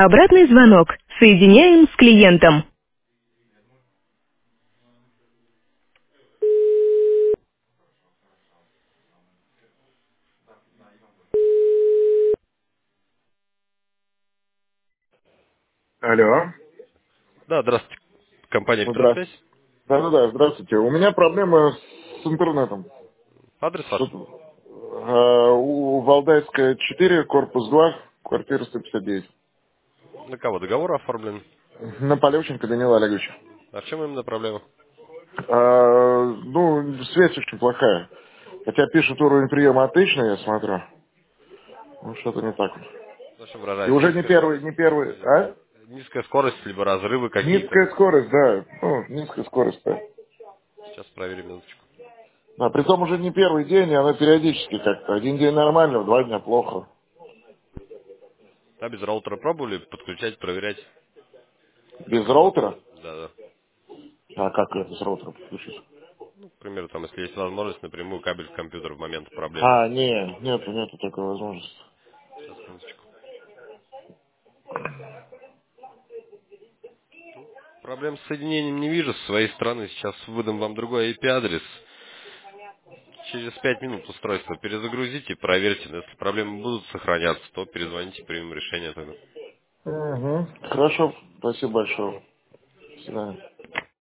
Обратный звонок. Соединяем с клиентом. Алло. Да, здравствуйте. Компания Здравствуйте. Петросвязь. Да-да-да, здравствуйте. У меня проблема с интернетом. Адрес ваш? Что-то, у Валдайская 4, корпус 2, квартира 159. На кого договор оформлен? На Полевченко Данила Олеговича. А в чем именно проблема? Ну, связь очень плохая. Хотя пишут уровень приема отличный, я смотрю. Ну, что-то не так. В чем И выражается? уже Низкая скорость? не первый, Или а? низкая скорость, либо разрывы какие-то? Низкая скорость, да. Ну, низкая скорость, да. Сейчас проверим минуточку. Да, притом уже не первый день, и она периодически как-то. Один день нормально, 2 дня плохо. А без роутера пробовали подключать, проверять, Без как работает? роутера? Да, да. А как ее без роутера подключить? Ну, к примеру, там, если есть возможность, напрямую кабель в компьютер в момент проблемы. А, не, нету такой возможности. Сейчас, минуточку. Проблем с соединением не вижу. С своей стороны сейчас выдам вам другой IP-адрес. Через 5 минут устройство перезагрузите, проверьте. Но если проблемы будут сохраняться, то перезвоните, примем решение тогда. Угу. Хорошо, спасибо большое. До свидания.